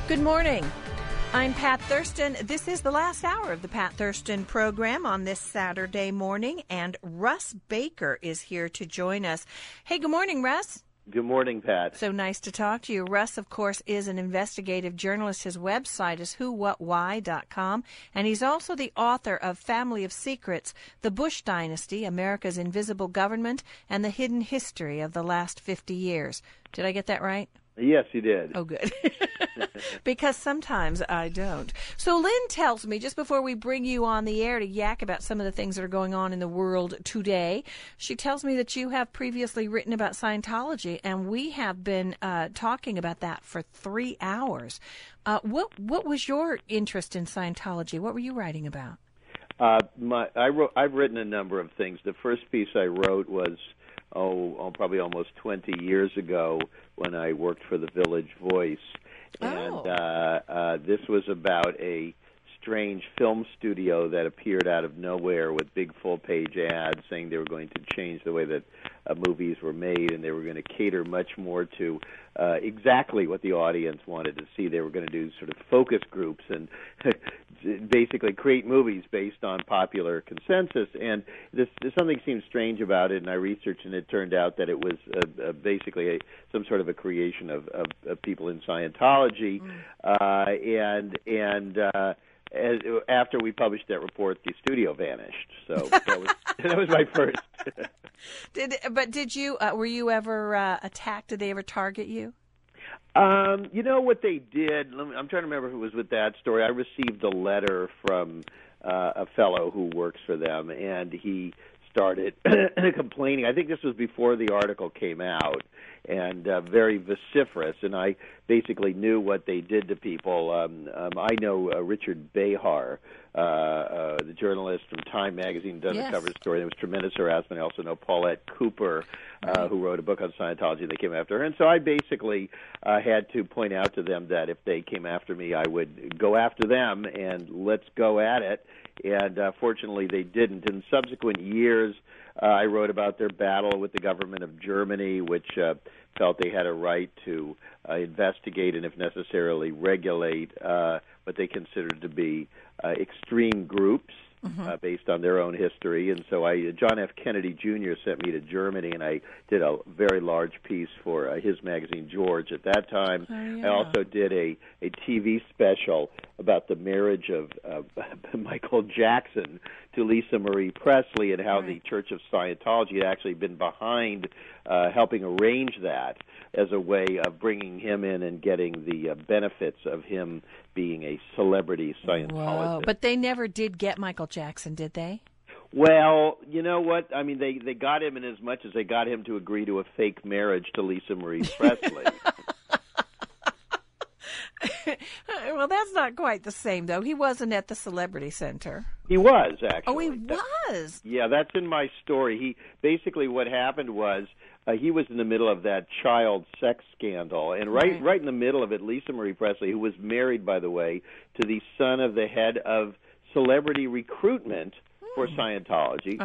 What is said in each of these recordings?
Good morning. I'm Pat Thurston. This is the last hour of the Pat Thurston program on this Saturday morning, and Russ Baker is here to join us. Hey, good morning, Russ. Good morning, Pat. So nice to talk to you. Russ, of course, is an investigative journalist. His website is whowhatwhy.com, and he's also the author of Family of Secrets, The Bush Dynasty, America's Invisible Government, and the Hidden History of the Last 50 Years. Did I get that right? Yes, you did. Oh, good. Because sometimes I don't. So Lynn tells me, just before we bring you on the air to yak about some of the things that are going on in the world today, she tells me that you have previously written about Scientology, and we have been talking about that for 3 hours. What was your interest in Scientology? What were you writing about? I've written a number of things. The first piece I wrote was probably almost 20 years ago when I worked for the Village Voice. And this was about a strange film studio that appeared out of nowhere with big full-page ads saying they were going to change the way that movies were made, and they were going to cater much more to exactly what the audience wanted to see. They were going to do sort of focus groups and basically create movies based on popular consensus. And something seemed strange about it, and I researched, and it turned out that it was basically some sort of a creation of people in Scientology. After we published that report, the studio vanished. So that was my first. Did you? Were you ever attacked? Did they ever target you? You know what they did? I'm trying to remember who was with that story. I received a letter from a fellow who works for them, and he started complaining. I think this was before the article came out, and very vociferous. And I basically knew what they did to people. I know Richard Behar, the journalist from Time Magazine, done a cover story. There was tremendous harassment. I also know Paulette Cooper, who wrote a book on Scientology. They came after her. And so I basically had to point out to them that if they came after me, I would go after them, and let's go at it. And fortunately, they didn't. In subsequent years, I wrote about their battle with the government of Germany, which felt they had a right to investigate and, if necessarily, regulate what they considered to be extreme groups based on their own history. And so John F. Kennedy Jr. sent me to Germany, and I did a very large piece for his magazine, George, at that time. I also did a TV special about the marriage of Michael Jackson to Lisa Marie Presley, and how the Church of Scientology had actually been behind helping arrange that as a way of bringing him in and getting the benefits of him being a celebrity Scientologist. Whoa. But they never did get Michael Jackson, did they? Well, you know what? I mean, they got him in as much as they got him to agree to a fake marriage to Lisa Marie Presley. Well, that's not quite the same, though. He wasn't at the Celebrity Center. He was, actually. Oh, he was? Yeah, that's in my story. Basically what happened was he was in the middle of that child sex scandal, and right in the middle of it, Lisa Marie Presley, who was married, by the way, to the son of the head of celebrity recruitment for Scientology.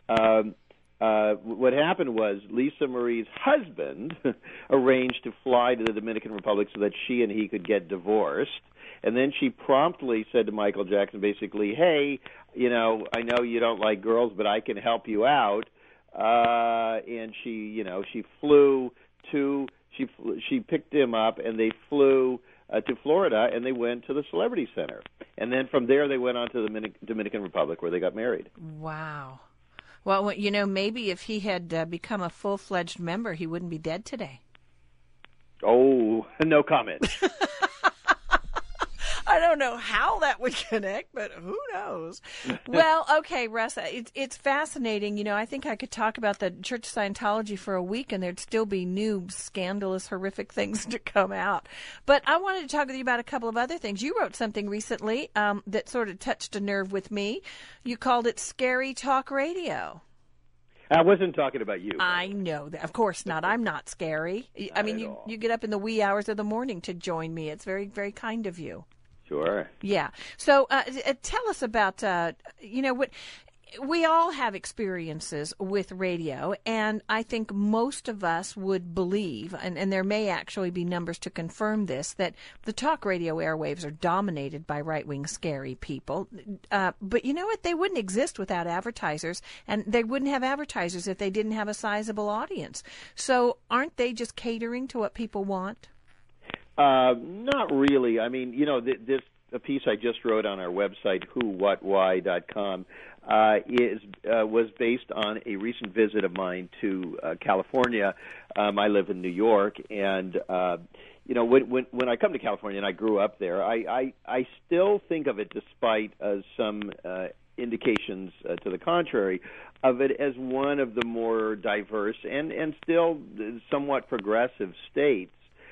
What happened was Lisa Marie's husband arranged to fly to the Dominican Republic so that she and he could get divorced. And then she promptly said to Michael Jackson, basically, hey, I know you don't like girls, but I can help you out. And she picked him up, and they flew to Florida, and they went to the Celebrity Center. And then from there, they went on to the Dominican Republic, where they got married. Wow. Well, maybe if he had become a full-fledged member, he wouldn't be dead today. Oh, no comment. I don't know how that would connect, but who knows? Well, okay, Russ, it's fascinating. I think I could talk about the Church of Scientology for a week, and there'd still be new, scandalous, horrific things to come out. But I wanted to talk with you about a couple of other things. You wrote something recently that sort of touched a nerve with me. You called it Scary Talk Radio. I wasn't talking about you. I know that. Of course not. I'm not scary. I mean, you get up in the wee hours of the morning to join me. It's very, very kind of you. Sure. Yeah. So tell us about, what we all have experiences with radio, and I think most of us would believe, and there may actually be numbers to confirm this, that the talk radio airwaves are dominated by right-wing scary people. But you know what? They wouldn't exist without advertisers, and they wouldn't have advertisers if they didn't have a sizable audience. So aren't they just catering to what people want? Not really. I mean, this a piece I just wrote on our website, whowhatwhy.com, was based on a recent visit of mine to California. I live in New York, and when I come to California, and I grew up there, I still think of it, despite some indications to the contrary, of it as one of the more diverse and still somewhat progressive states.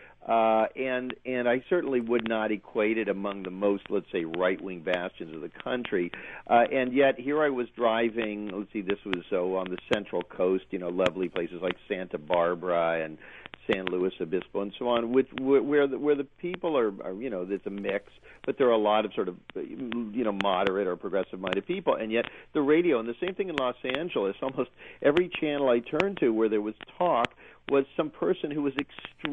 And I certainly would not equate it among the most, let's say, right-wing bastions of the country. And yet here I was driving, this was on the Central Coast, lovely places like Santa Barbara and San Luis Obispo and so on, where the people are, it's a mix, but there are a lot of sort of, moderate or progressive-minded people. And yet the radio, and the same thing in Los Angeles, almost every channel I turned to where there was talk was some person who was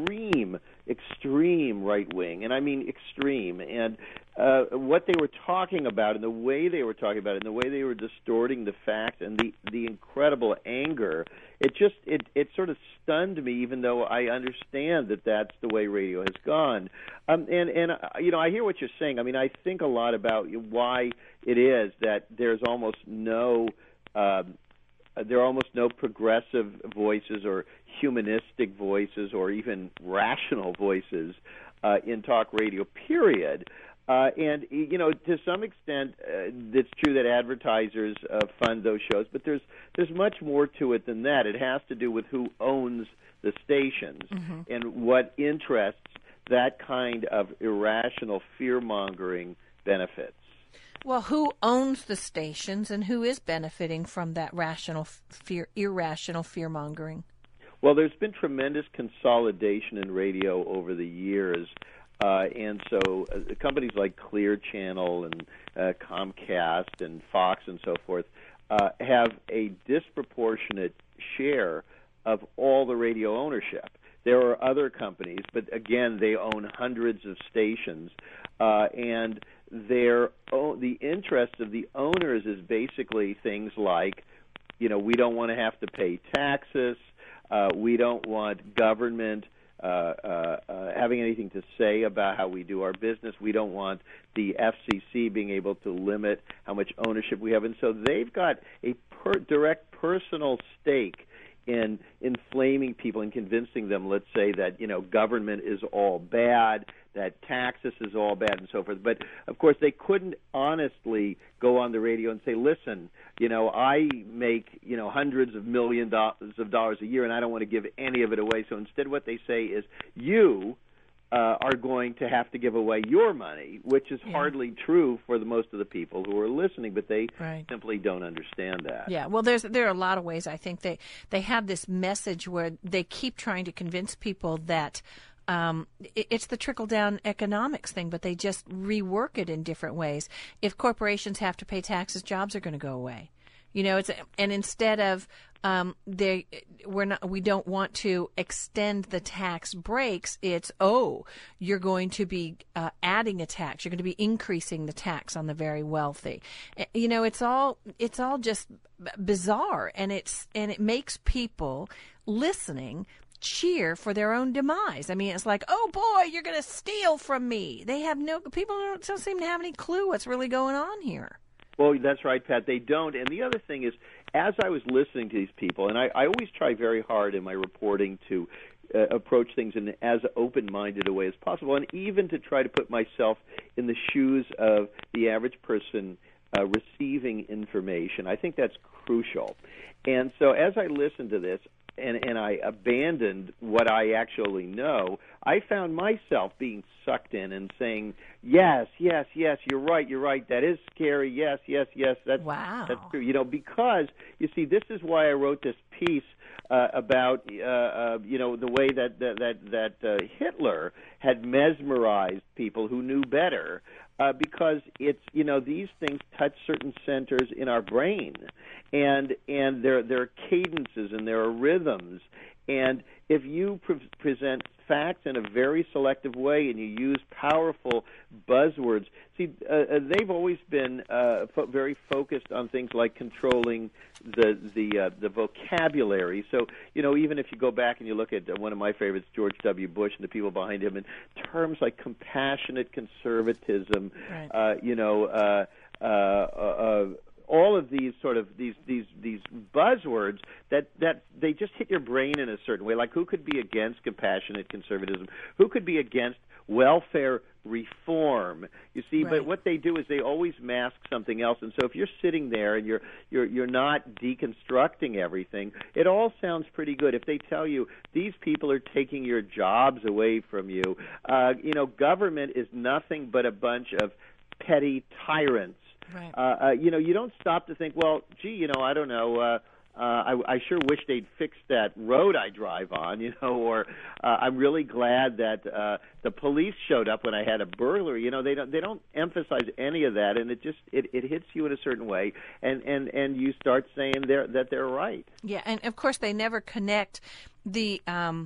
extreme right-wing, and I mean extreme. And what they were talking about and the way they were talking about it and the way they were distorting the facts and the incredible anger, it sort of stunned me, even though I understand that that's the way radio has gone. And I hear what you're saying. I mean, I think a lot about why it is that there's almost no there are almost no progressive voices or humanistic voices or even rational voices in talk radio, period. And, to some extent, it's true that advertisers fund those shows, but there's much more to it than that. It has to do with who owns the stations and what interests that kind of irrational fear-mongering benefits. Well, who owns the stations and who is benefiting from that irrational fear-mongering? Well, there's been tremendous consolidation in radio over the years, and so companies like Clear Channel and Comcast and Fox and so forth have a disproportionate share of all the radio ownership. There are other companies, but again, they own hundreds of stations, and the interest of the owners is basically things like, we don't want to have to pay taxes, we don't want government having anything to say about how we do our business, we don't want the FCC being able to limit how much ownership we have, and so they've got a direct personal stake in inflaming people and convincing them, let's say, that government is all bad, that taxes is all bad, and so forth. But of course, they couldn't honestly go on the radio and say, "Listen, I make hundreds of millions of dollars a year, and I don't want to give any of it away." So instead, what they say is, "You are going to have to give away your money," which is hardly true for the most of the people who are listening, but they simply don't understand that. Yeah, well, there are a lot of ways. I think they have this message where they keep trying to convince people that it's the trickle-down economics thing, but they just rework it in different ways. If corporations have to pay taxes, jobs are going to go away. And instead of we don't want to extend the tax breaks. It's, you're going to be adding a tax. You're going to be increasing the tax on the very wealthy. It's all just bizarre, and it makes people listening cheer for their own demise. I mean, it's like, oh boy, you're going to steal from me. People don't seem to have any clue what's really going on here. Well, that's right, Pat. They don't. And the other thing is, as I was listening to these people, and I always try very hard in my reporting to approach things in as open-minded a way as possible, and even to try to put myself in the shoes of the average person receiving information. I think that's crucial. And so as I listened to this, and I abandoned what I actually know, I found myself being sucked in and saying, yes, you're right, that is scary, yes, that's true. Because, you see, this is why I wrote this piece about the way that Hitler had mesmerized people who knew better, because it's these things touch certain centers in our brain, and there are cadences and there are rhythms, and if you present facts in a very selective way and you use powerful buzzwords, they've always been very focused on things like controlling the vocabulary. So even if you go back and you look at one of my favorites, George W. Bush, and the people behind him, and terms like compassionate conservatism, right. all of these sort of these buzzwords that they just hit your brain in a certain way. Like, who could be against compassionate conservatism? Who could be against welfare reform? You see, right. But what they do is they always mask something else. And so if you're sitting there and you're not deconstructing everything, it all sounds pretty good. If they tell you these people are taking your jobs away from you, government is nothing but a bunch of petty tyrants. Right. You don't stop to think, well, gee, I don't know. I sure wish they'd fix that road I drive on, or I'm really glad that the police showed up when I had a burglary. They don't emphasize any of that, and it hits you in a certain way, and you start saying that they're right. Yeah, and of course they never connect the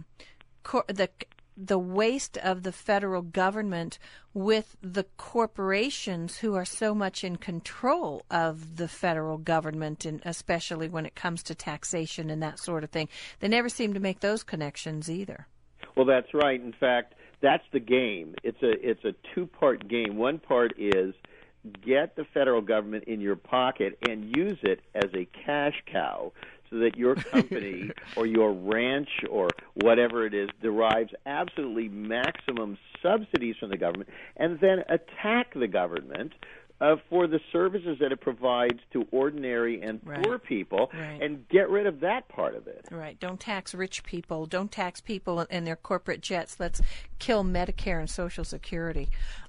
waste of the federal government with the corporations who are so much in control of the federal government, and especially when it comes to taxation and that sort of thing. They never seem to make those connections either. Well, that's right. In fact, that's the game. It's a two-part game. One part is get the federal government in your pocket and use it as a cash cow, so that your company or your ranch or whatever it is derives absolutely maximum subsidies from the government, and then attack the government for the services that it provides to ordinary and poor people, and get rid of that part of it. Right. Don't tax rich people. Don't tax people and their corporate jets. Let's kill Medicare and Social Security.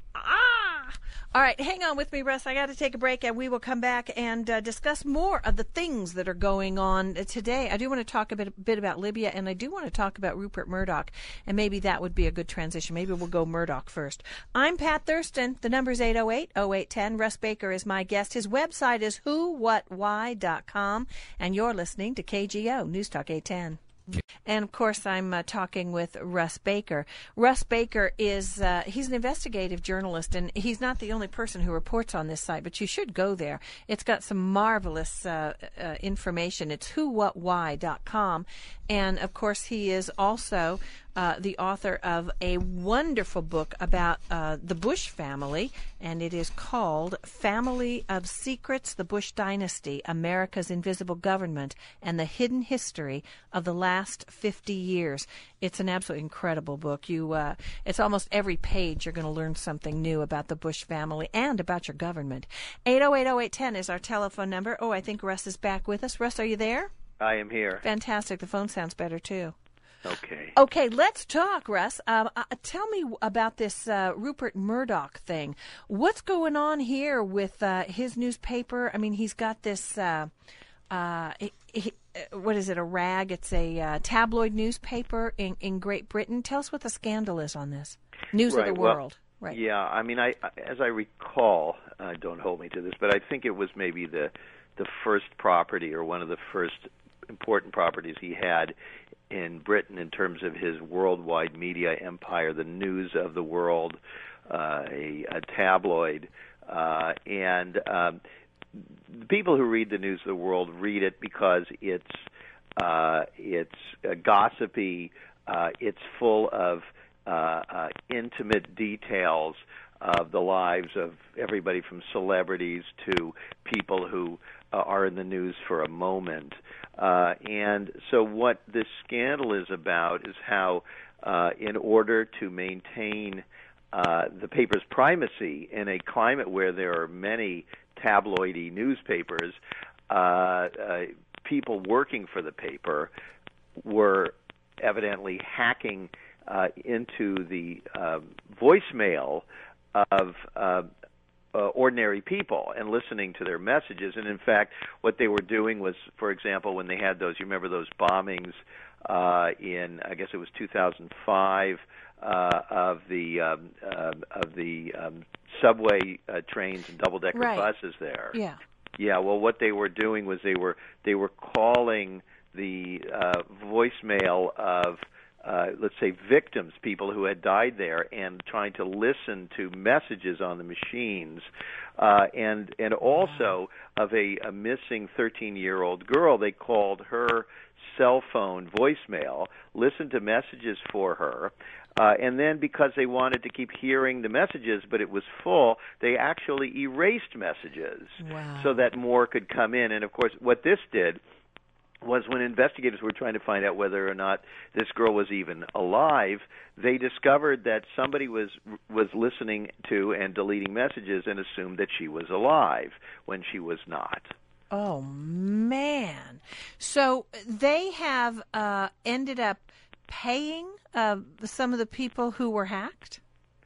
All right, hang on with me, Russ. I got to take a break, and we will come back and discuss more of the things that are going on today. I do want to talk a bit about Libya, and I do want to talk about Rupert Murdoch, and maybe that would be a good transition. Maybe we'll go Murdoch first. I'm Pat Thurston. The number is 808-0810. Russ Baker is my guest. His website is whowhatwhy.com, and you're listening to KGO News Talk 810. And, of course, I'm talking with Russ Baker. Russ Baker is he's an investigative journalist, and he's not the only person who reports on this site, but you should go there. It's got some marvelous information. It's whowhatwhy.com. And, of course, he is also the author of a wonderful book about the Bush family, and it is called Family of Secrets, The Bush Dynasty, America's Invisible Government, and the Hidden History of the Last 50 Years. It's an absolutely incredible book. It's almost every page you're going to learn something new about the Bush family and about your government. 808-0810 is our telephone number. Oh, I think Russ is back with us. Russ, are you there? I am here. Fantastic. The phone sounds better, too. Okay, let's talk, Russ. Tell me about this Rupert Murdoch thing. What's going on here with his newspaper? I mean, he's got this, what is it, a rag? It's a tabloid newspaper in Great Britain. Tell us what the scandal is on this. News of the World. Well, right. Yeah, I mean, as I recall, don't hold me to this, but I think it was maybe the first property or one of the first important properties he had in Britain in terms of his worldwide media empire, the News of the World, a tabloid, and the people who read the News of the World read it because it's gossipy, it's full of intimate details of the lives of everybody from celebrities to people who are in the news for a moment. And so what this scandal is about is how, in order to maintain the paper's primacy in a climate where there are many tabloidy newspapers, people working for the paper were evidently hacking into the voicemail of ordinary people and listening to their messages. And in fact, what they were doing was, for example, when they had those, you remember those bombings in, I guess it was 2005, of the subway trains and double-decker buses there. Yeah. Yeah. Well, what they were doing was they were calling the voicemail of let's say victims, people who had died there, and trying to listen to messages on the machines, and also of a missing 13-year-old girl. They called her cell phone voicemail, listened to messages for her, and then because they wanted to keep hearing the messages, but it was full, they actually erased messages so that more could come in. And of course, what this did was when investigators were trying to find out whether or not this girl was even alive, they discovered that somebody was listening to and deleting messages and assumed that she was alive when she was not. Oh, man. So they have ended up paying some of the people who were hacked?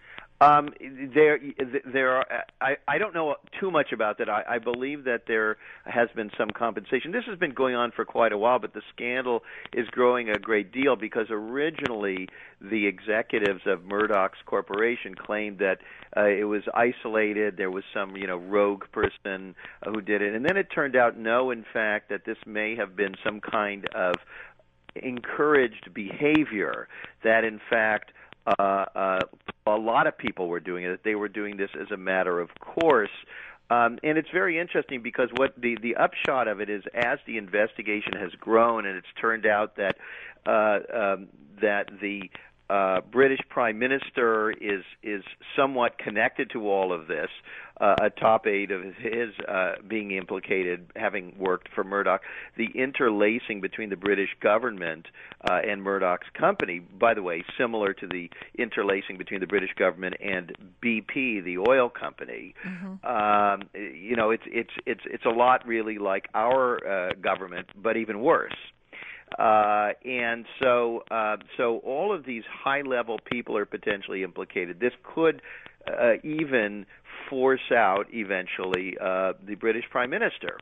There are. I don't know too much about that. I believe that there has been some compensation. This has been going on for quite a while, but the scandal is growing a great deal because originally the executives of Murdoch's corporation claimed that it was isolated. There was some, rogue person who did it, and then it turned out no, in fact, that this may have been some kind of encouraged behavior. That in fact. A lot of people were doing it, that they were doing this as a matter of course. And it's very interesting because what the upshot of it is, as the investigation has grown and it's turned out that that the British Prime Minister is somewhat connected to all of this, a top aide of his being implicated, having worked for Murdoch. The interlacing between the British government and Murdoch's company, by the way, similar to the interlacing between the British government and BP, the oil company. Mm-hmm. It's a lot really like our government, but even worse. And so all of these high-level people are potentially implicated. This could even force out eventually the British Prime Minister.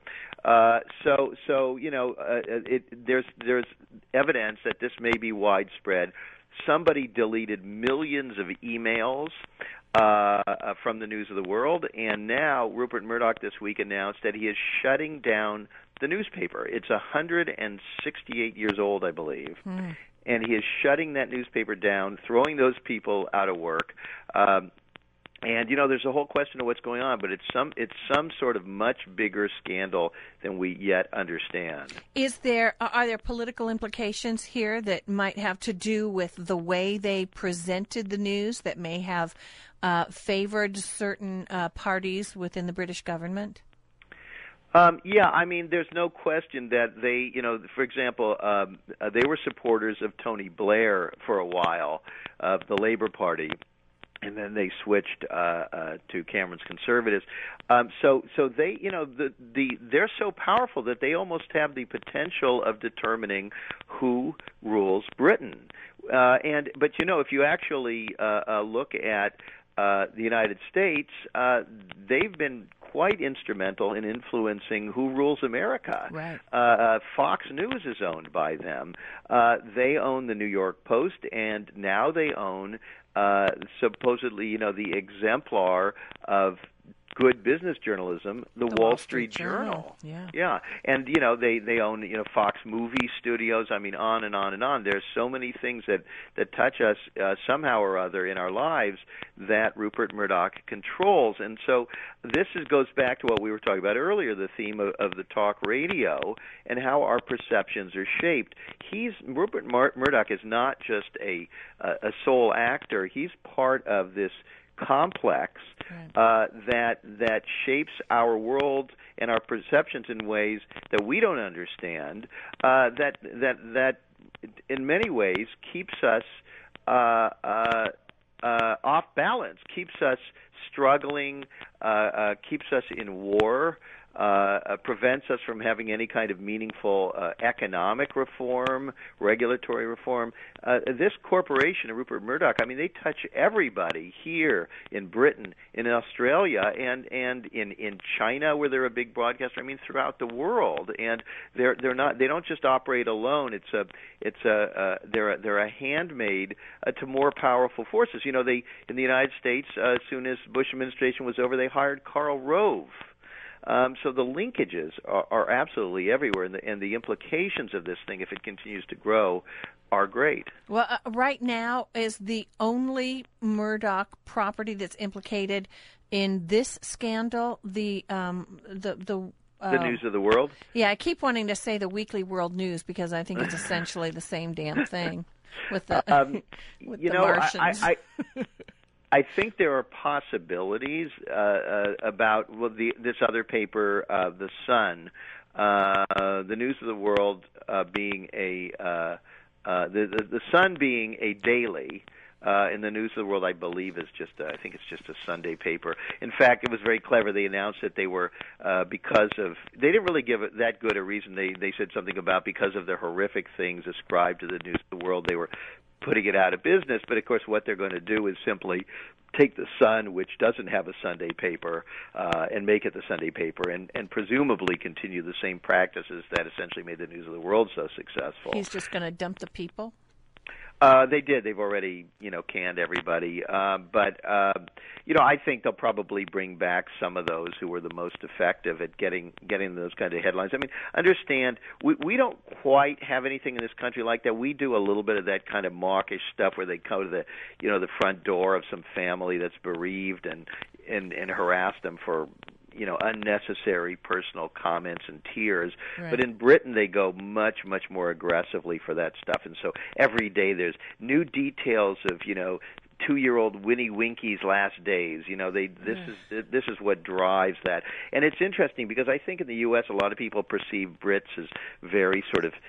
There's evidence that this may be widespread. Somebody deleted millions of emails from the News of the World, and now Rupert Murdoch this week announced that he is shutting down the newspaper. It's 168 years old, I believe, and he is shutting that newspaper down, throwing those people out of work. And there's a whole question of what's going on, but it's some sort of much bigger scandal than we yet understand. Are there political implications here that might have to do with the way they presented the news that may have favored certain parties within the British government? There's no question that they, for example, they were supporters of Tony Blair for a while, of the Labour Party. And then they switched to Cameron's Conservatives. So they, they're so powerful that they almost have the potential of determining who rules Britain. But if you actually look at the United States, they've been quite instrumental in influencing who rules America. Right. Fox News is owned by them. They own the New York Post, and now they own supposedly, the exemplar of good business journalism, the Wall Street Journal. Yeah. And, they own, Fox Movie Studios. On and on and on. There's so many things that touch us somehow or other in our lives that Rupert Murdoch controls. And so this goes back to what we were talking about earlier, the theme of the talk radio and how our perceptions are shaped. Rupert Murdoch is not just a sole actor. He's part of this complex that shapes our world and our perceptions in ways that we don't understand, that in many ways keeps us off balance, keeps us struggling, keeps us in war, prevents us from having any kind of meaningful economic reform, regulatory reform. This corporation, Rupert Murdoch, I mean, they touch everybody here in Britain, in Australia, and in China, where they're a big broadcaster. I mean, throughout the world, and they're not. They don't just operate alone. They're a handmaid to more powerful forces. You know, they in the United States, as soon as Bush administration was over, they hired Karl Rove. So the linkages are absolutely everywhere, and the implications of this thing, if it continues to grow, are great. Well, right now is the only Murdoch property that's implicated in this scandal the News of the World? Yeah, I keep wanting to say the Weekly World News because I think it's essentially the same damn thing with the with the Martians. I think there are possibilities about this other paper, The Sun, the News of the World being the Sun being a daily. In the News of the World, I believe, I think it's just a Sunday paper. In fact, it was very clever. They announced that they were, because of, they didn't really give it that good a reason. They said something about because of the horrific things ascribed to the News of the World, they were putting it out of business. But, of course, what they're going to do is simply take the Sun, which doesn't have a Sunday paper, and make it the Sunday paper, and presumably continue the same practices that essentially made the News of the World so successful. He's just going to dump the people? They did. They've already, canned everybody. But I think they'll probably bring back some of those who were the most effective at getting those kind of headlines. I mean, understand, we don't quite have anything in this country like that. We do a little bit of that kind of mawkish stuff where they go to the front door of some family that's bereaved and harass them for unnecessary personal comments and tears. Right. But in Britain, they go much, much more aggressively for that stuff. And so every day there's new details of, 2-year-old Winnie Winky's last days. This is what drives that. And it's interesting because I think in the U.S. a lot of people perceive Brits as very sort of,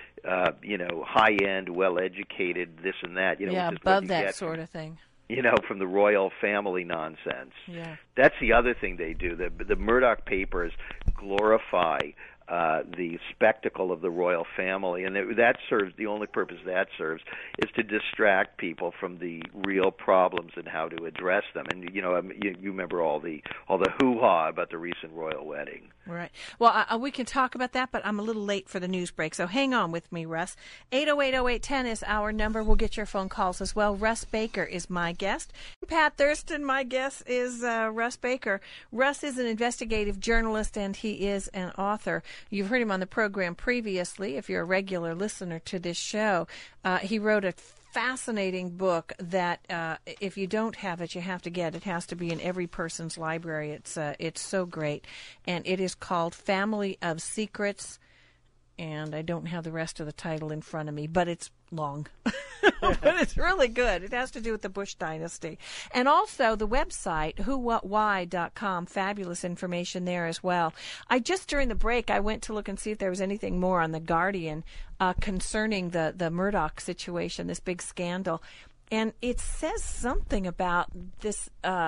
high-end, well-educated, this and that. Yeah, above that sort of thing. From the royal family nonsense. Yeah. That's the other thing they do. The Murdoch papers glorify the spectacle of the royal family, and that serves, the only purpose that serves is to distract people from the real problems and how to address them. And you remember all the hoo-ha about the recent royal wedding. Right. Well, we can talk about that, but I'm a little late for the news break, so hang on with me, Russ. 808-0810 is our number. We'll get your phone calls as well. Russ Baker is my guest. Pat Thurston, my guest, is Russ Baker. Russ is an investigative journalist, and he is an author. You've heard him on the program previously, if you're a regular listener to this show. He wrote a fascinating book that if you don't have it, you have to get. It has to be in every person's library. It's so great. And it is called Family of Secrets. And I don't have the rest of the title in front of me, but it's long. But it's really good. It has to do with the Bush dynasty. And also the website, whowhatwhy.com, fabulous information there as well. During the break, I went to look and see if there was anything more on The Guardian concerning the Murdoch situation, this big scandal. And it says something about this.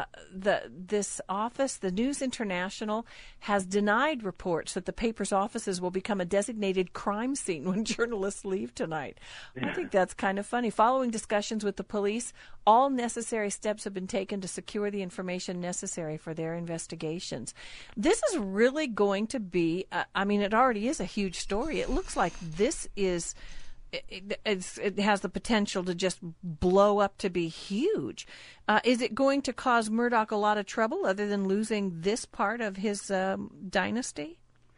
This office, the News International, has denied reports that the paper's offices will become a designated crime scene when journalists leave tonight. Yeah. I think that's kind of funny. Following discussions with the police, all necessary steps have been taken to secure the information necessary for their investigations. This is really going to be. It already is a huge story. It looks like this is. It has the potential to just blow up to be huge. Is it going to cause Murdoch a lot of trouble other than losing this part of his dynasty?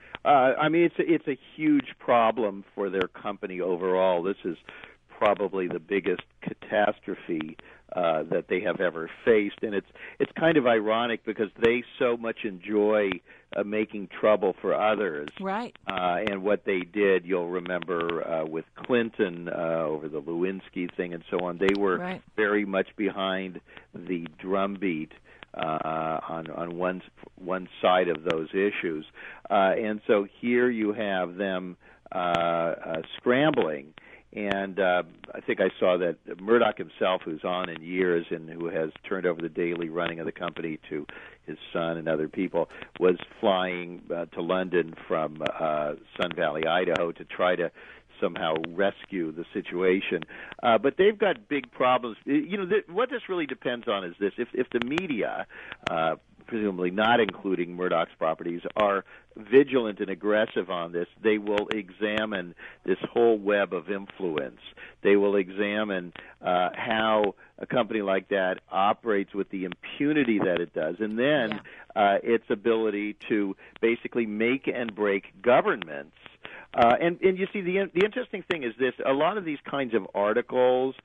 It's a huge problem for their company overall. This is probably the biggest catastrophe that they have ever faced, and it's kind of ironic because they so much enjoy making trouble for others. Right. And what they did, you'll remember with Clinton over the Lewinsky thing and so on, they were very much behind the drumbeat on one side of those issues. And so here you have them scrambling. And I think I saw that Murdoch himself, who's on in years and who has turned over the daily running of the company to his son and other people, was flying to London from Sun Valley, Idaho, to try to somehow rescue the situation. But they've got big problems. What this really depends on is this. If the media, presumably not including Murdoch's properties, are vigilant and aggressive on this, they will examine this whole web of influence. They will examine how a company like that operates with the impunity that it does, and then its ability to basically make and break governments. And you see, the interesting thing is this: a lot of these kinds of articles,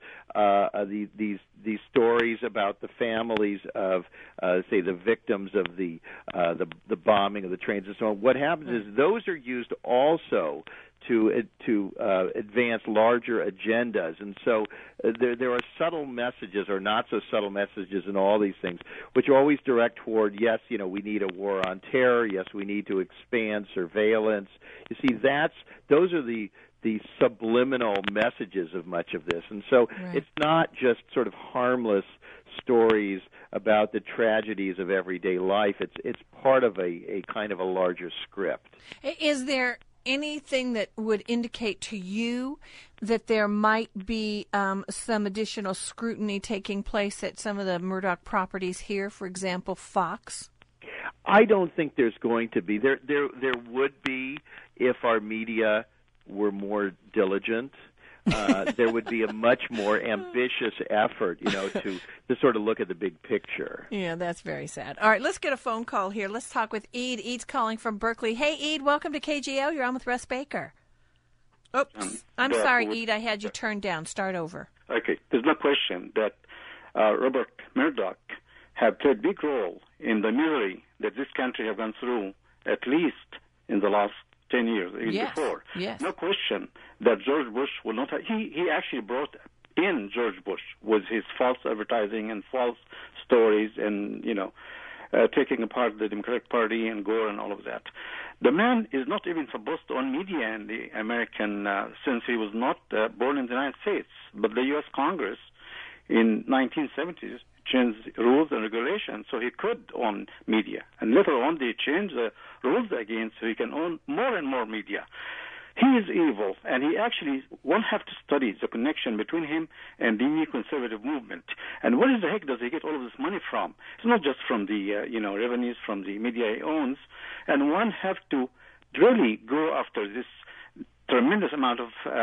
these stories about the families of, say, the victims of the bombing of the trains and so on. What happens is those are used also to advance larger agendas, and so there are subtle messages or not so subtle messages in all these things, which always direct toward, yes, we need a war on terror. Yes, we need to expand surveillance. You see, those are the subliminal messages of much of this, and so it's not just sort of harmless stories about the tragedies of everyday life. It's part of a kind of a larger script. Is there anything that would indicate to you that there might be some additional scrutiny taking place at some of the Murdoch properties here, for example, Fox? I don't think there's going to be. There would be if our media were more diligent. There would be a much more ambitious effort, to sort of look at the big picture. Yeah, that's very sad. All right, let's get a phone call here. Let's talk with Ede. Ede's calling from Berkeley. Hey, Ede, welcome to KGO. You're on with Russ Baker. Oops, I'm sorry, Ede. I had you turned down. Start over. Okay, there's no question that Robert Murdoch have played a big role in the misery that this country have gone through, at least in the last 10 years, even before. Yes. No question that George Bush will not have... He actually brought in George Bush with his false advertising and false stories and, taking apart the Democratic Party and Gore and all of that. The man is not even supposed to own media in the American... since he was not born in the United States. But the U.S. Congress in 1970s changed rules and regulations so he could own media. And later on they changed the rules again so he can own more and more media. He is evil, and he actually won't have to study the connection between him and the new conservative movement. And where the heck does he get all of this money from? It's not just from the revenues from the media he owns. And one have to really go after this tremendous amount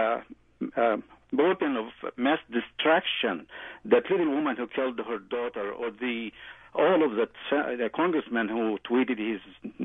of burden of mass distraction, that little woman who killed her daughter, or all of the congressman who tweeted his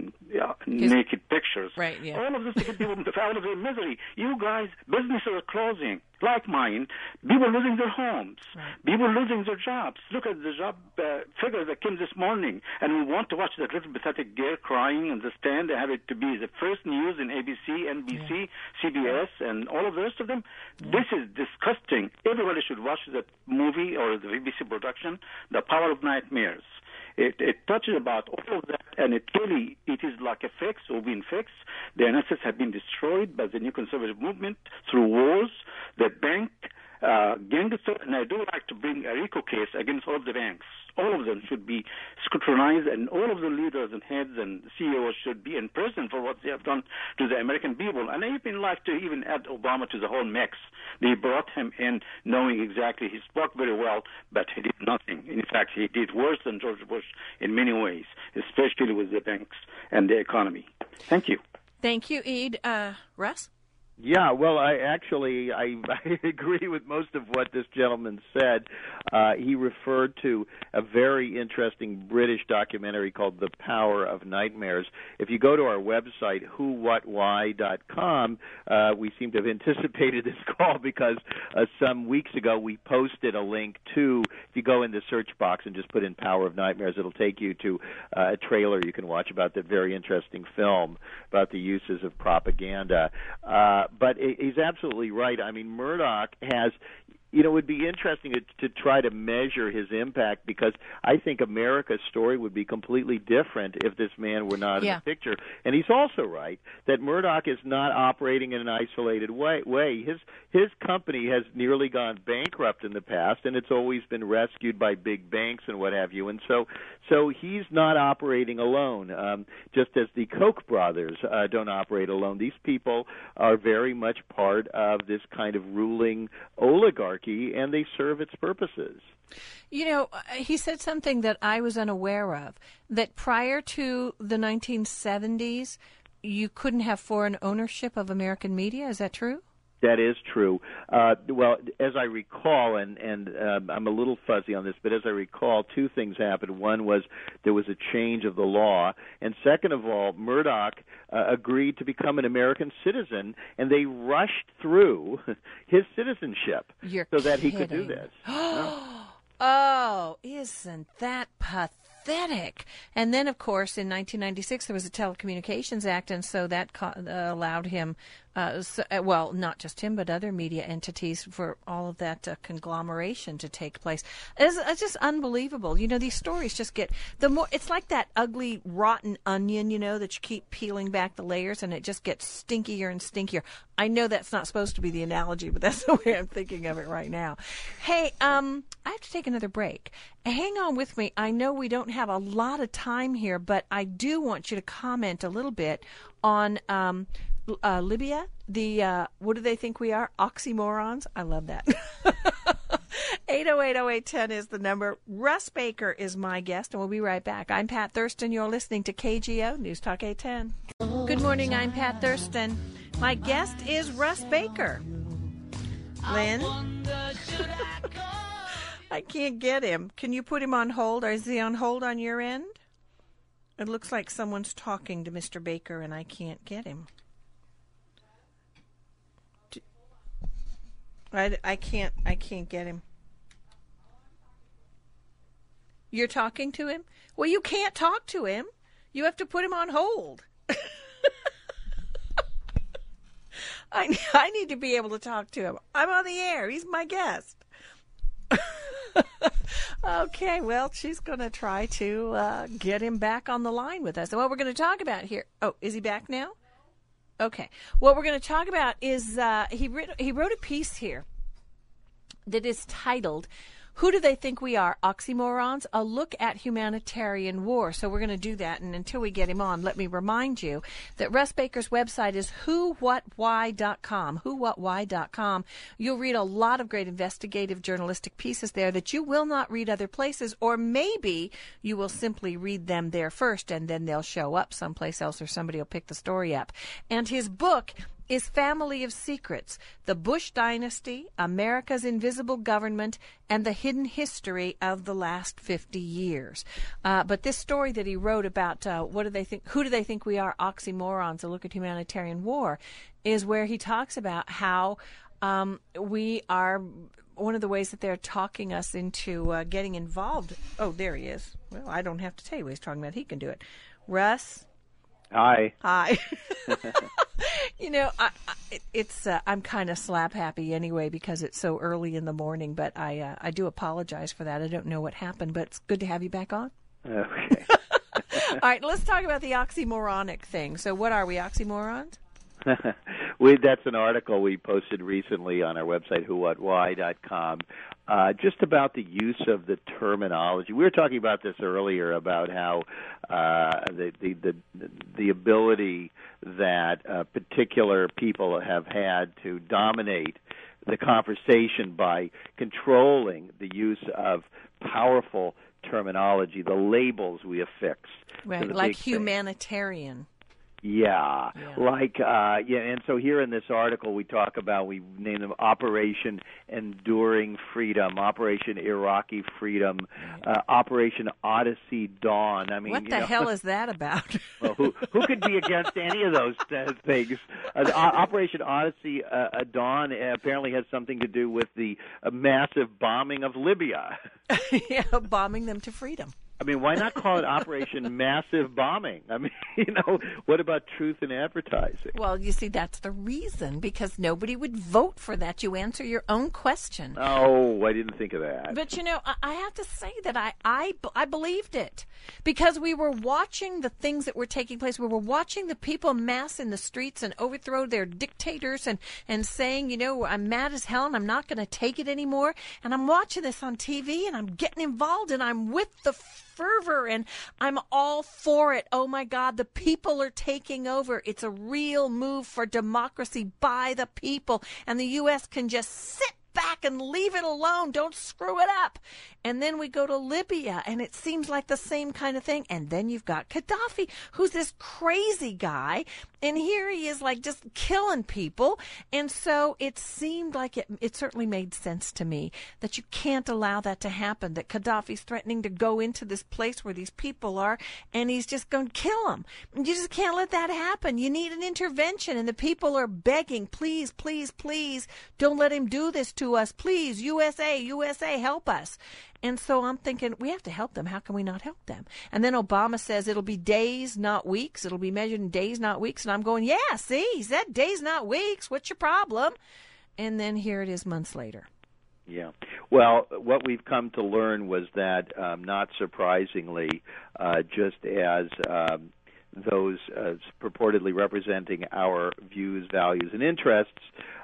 naked pictures. Right, yeah. All of this to get people out of their misery. You guys, businesses are closing, like mine. People losing their homes. Right. People losing their jobs. Look at the job figures that came this morning, and we want to watch that little pathetic girl crying on the stand and have it to be the first news in ABC, NBC, CBS, and all of the rest of them. This is disgusting. Everybody should watch that movie or the BBC production, The Power of Nightmares. It touches about all of that, and it is like a fix or being fixed. The NSS have been destroyed by the new conservative movement through wars, the bank, gangster, and I do like to bring a RICO case against all of the banks. All of them should be scrutinized, and all of the leaders and heads and CEOs should be in prison for what they have done to the American people. And I even like to even add Obama to the whole mix. They brought him in knowing exactly. He spoke very well, but he did nothing. In fact, he did worse than George Bush in many ways, especially with the banks and the economy. Thank you. Thank you, Ede. Russ? Yeah, well, I agree with most of what this gentleman said. He referred to a very interesting British documentary called The Power of Nightmares. If you go to our website, whowhatwhy.com, we seem to have anticipated this call because some weeks ago we posted a link to, if you go in the search box and just put in Power of Nightmares, it'll take you to a trailer you can watch about that very interesting film about the uses of propaganda. But he's absolutely right. I mean, Murdoch has, it would be interesting to try to measure his impact, because I think America's story would be completely different if this man were not in the picture. And he's also right that Murdoch is not operating in an isolated way. His company has nearly gone bankrupt in the past, and it's always been rescued by big banks and what have you. And so he's not operating alone, just as the Koch brothers don't operate alone. These people are very much part of this kind of ruling oligarchy, and they serve its purposes. He said something that I was unaware of, that prior to the 1970s, you couldn't have foreign ownership of American media. Is that true? That is true. Well, as I recall, and I'm a little fuzzy on this, but as I recall, two things happened. One was there was a change of the law, and second of all, Murdoch agreed to become an American citizen, and they rushed through his citizenship so that he could do this. Oh, isn't that pathetic? And then, of course, in 1996, there was a Telecommunications Act, and so that allowed him, not just him, but other media entities, for all of that conglomeration to take place. It's just unbelievable. These stories just get, it's like that ugly, rotten onion, that you keep peeling back the layers, and it just gets stinkier and stinkier. I know that's not supposed to be the analogy, but that's the way I'm thinking of it right now. Hey, I have to take another break. Hang on with me. I know we don't have a lot of time here, but I do want you to comment a little bit on Libya. What do they think we are? Oxymorons? I love that. 808-0810 is the number. Russ Baker is my guest, and we'll be right back. I'm Pat Thurston. You're listening to KGO News Talk 810. Good morning. I'm Pat Thurston. My guest is Russ Baker. Lynn? I can't get him. Can you put him on hold? Or is he on hold on your end? It looks like someone's talking to Mr. Baker, and I can't get him. I can't get him. You're talking to him? Well, you can't talk to him. You have to put him on hold. I need to be able to talk to him. I'm on the air. He's my guest. Okay, well, she's going to try to get him back on the line with us. And what we're going to talk about here... Oh, is he back now? Okay. What we're going to talk about is he wrote a piece here that is titled, Who Do They Think We Are? Oxymorons? A Look at Humanitarian War. So we're going to do that, and until we get him on, let me remind you that Russ Baker's website is whowhatwhy.com. Whowhatwhy.com. You'll read a lot of great investigative journalistic pieces there that you will not read other places, or maybe you will simply read them there first, and then they'll show up someplace else, or somebody will pick the story up. And his book is Family of Secrets, The Bush Dynasty, America's Invisible Government, and the Hidden History of the Last 50 Years. But this story that he wrote about who do they think we are, Oxymorons, A Look at Humanitarian War, is where he talks about how we are, one of the ways that they're talking us into getting involved. Oh, there he is. Well, I don't have to tell you what he's talking about. He can do it. Russ? Hi. I'm kind of slap happy anyway because it's so early in the morning, but I do apologize for that. I don't know what happened, but it's good to have you back on. Okay. All right, let's talk about the oxymoronic thing. So what are we, oxymorons? That's an article we posted recently on our website, whowhatwhy.com, just about the use of the terminology. We were talking about this earlier, about how the ability that particular people have had to dominate the conversation by controlling the use of powerful terminology, the labels we affix. Right, like humanitarian. Yeah. And so here in this article we talk about, we name them Operation Enduring Freedom, Operation Iraqi Freedom, Operation Odyssey Dawn. I mean, what the hell is that about? Well, who could be against any of those things? Operation Odyssey Dawn apparently has something to do with the massive bombing of Libya. Yeah, bombing them to freedom. I mean, why not call it Operation Massive Bombing? I mean, what about truth in advertising? Well, you see, that's the reason, because nobody would vote for that. You answer your own question. Oh, I didn't think of that. But, I have to say that I believed it, because we were watching the things that were taking place. We were watching the people mass in the streets and overthrow their dictators and saying, I'm mad as hell and I'm not going to take it anymore. And I'm watching this on TV and I'm getting involved and I'm with the fervor and I'm all for it. Oh my God, the people are taking over. It's a real move for democracy by the people, and the U.S. can just sit back and leave it alone. Don't screw it up. And then we go to Libya, and it seems like the same kind of thing. And then you've got Gaddafi, who's this crazy guy, and here he is like just killing people. And so it seemed like it certainly made sense to me that you can't allow that to happen, that Gaddafi's threatening to go into this place where these people are, and he's just going to kill them. You just can't let that happen. You need an intervention, and the people are begging, please, please, please, don't let him do this to us. Please, USA, help us. And so I'm thinking, we have to help them. How can we not help them? And then Obama says it'll be days, not weeks. It'll be measured in days, not weeks. And I'm going, yeah, see, he said days, not weeks. What's your problem? And then here it is months later. Yeah. Well, what we've come to learn was that, not surprisingly, just as those purportedly representing our views, values, and interests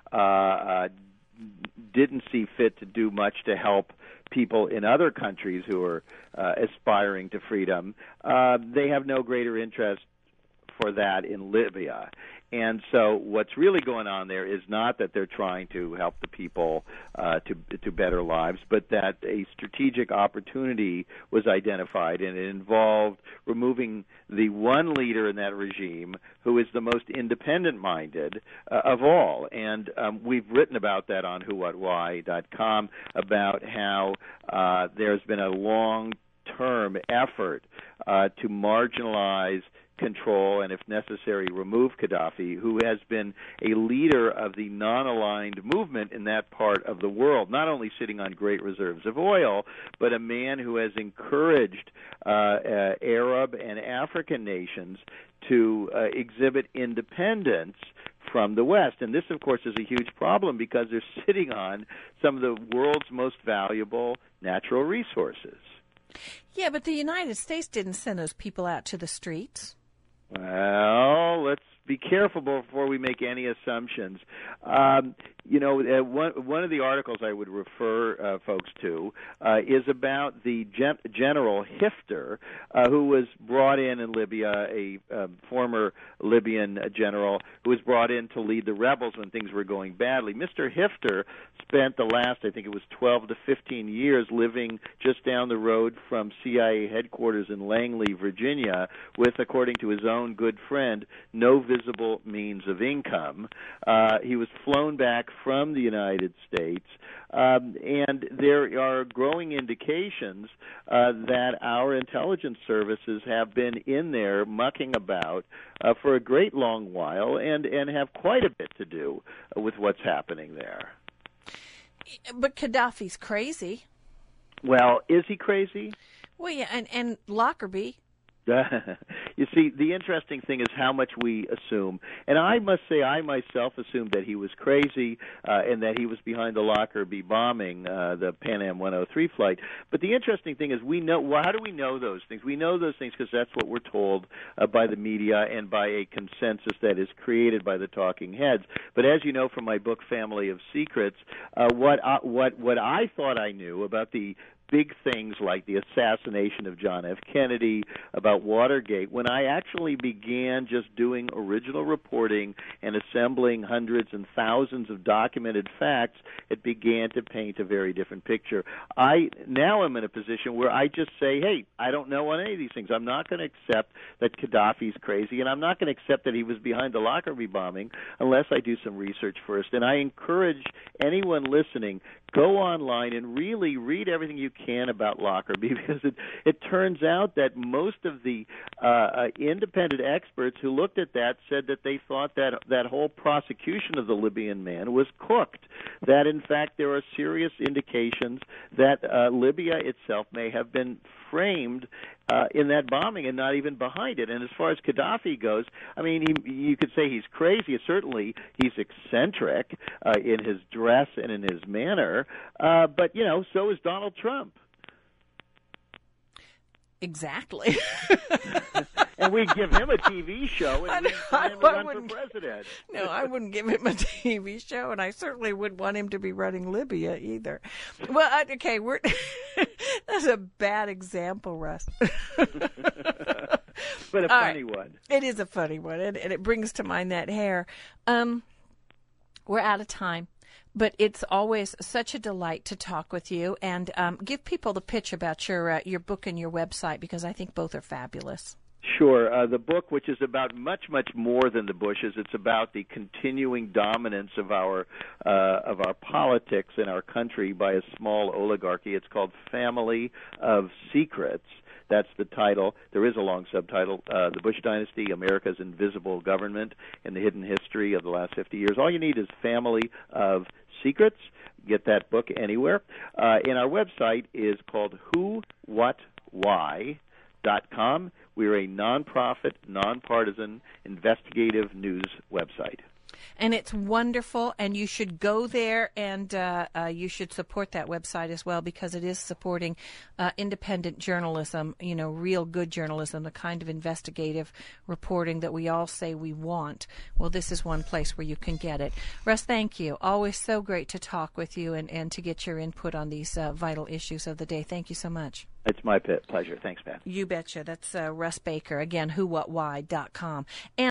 didn't see fit to do much to help people in other countries who are aspiring to freedom, they have no greater interest for that in Libya. And so what's really going on there is not that they're trying to help the people to better lives, but that a strategic opportunity was identified, and it involved removing the one leader in that regime who is the most independent-minded of all. And we've written about that on whowhatwhy.com, about how there's been a long-term effort to marginalize, control, and if necessary remove Gaddafi, who has been a leader of the non-aligned movement in that part of the world, not only sitting on great reserves of oil, but a man who has encouraged Arab and African nations to exhibit independence from the West. And this, of course, is a huge problem because they're sitting on some of the world's most valuable natural resources. Yeah, but the United States didn't send those people out to the streets. Well, let's be careful before we make any assumptions. One of the articles I would refer folks to is about the General Hifter, who was brought in Libya, a former Libyan general who was brought in to lead the rebels when things were going badly. Mr. Hifter spent the last, I think it was 12 to 15 years, living just down the road from CIA headquarters in Langley, Virginia, with, according to his own good friend, no visible means of income. He was flown back from the United States, and there are growing indications that our intelligence services have been in there mucking about for a great long while and have quite a bit to do with what's happening there. But Gaddafi's crazy. Well, is he crazy? Well, yeah, and Lockerbie. You see, the interesting thing is how much we assume. And I must say I myself assumed that he was crazy and that he was behind the Lockerbie bombing, the Pan Am 103 flight. But the interesting thing is we know, well, how do we know those things? We know those things because that's what we're told by the media and by a consensus that is created by the talking heads. But as you know from my book Family of Secrets, what I thought I knew about the big things like the assassination of John F. Kennedy, about Watergate, when I actually began just doing original reporting and assembling hundreds and thousands of documented facts, it began to paint a very different picture. I now am in a position where I just say, hey, I don't know on any of these things. I'm not going to accept that Gaddafi's crazy, and I'm not going to accept that he was behind the Lockerbie bombing unless I do some research first. And I encourage anyone listening, go online and really read everything you can about Lockerbie, because it turns out that most of the independent experts who looked at that said that they thought that whole prosecution of the Libyan man was cooked, that in fact there are serious indications that Libya itself may have been framed in that bombing and not even behind it. And as far as Gaddafi goes, I mean, you could say he's crazy. Certainly, he's eccentric in his dress and in his manner. But, so is Donald Trump. Exactly. And we give him a TV show and we want him to run for president. No, I wouldn't give him a TV show, and I certainly wouldn't want him to be running Libya either. Well, okay, that's a bad example, Russ. But a funny one. It is a funny one, and it brings to mind that hair. We're out of time. But it's always such a delight to talk with you, and give people the pitch about your book and your website, because I think both are fabulous. Sure. The book, which is about much, much more than the Bushes, it's about the continuing dominance of our politics in our country by a small oligarchy. It's called Family of Secrets. That's the title. There is a long subtitle, The Bush Dynasty, America's Invisible Government and the Hidden History of the Last 50 Years. All you need is Family of Secrets. Get that book anywhere. And our website is called whowhatwhy.com. We're a nonprofit, nonpartisan, investigative news website. And it's wonderful, and you should go there, and you should support that website as well, because it is supporting independent journalism, real good journalism, the kind of investigative reporting that we all say we want. Well, this is one place where you can get it. Russ, thank you. Always so great to talk with you and to get your input on these vital issues of the day. Thank you so much. It's my pleasure. Thanks, Pat. You betcha. That's Russ Baker. Again, whowhatwhy.com. And